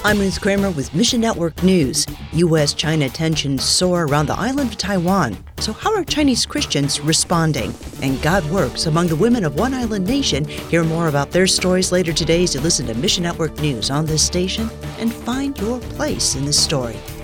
I'm Ruth Kramer with Mission Network News. U.S.-China tensions soar around the island of Taiwan. So how are Chinese Christians responding? And God works among the women of one island nation. Hear more about their stories later today as you listen to Mission Network News on this station and find your place in the story.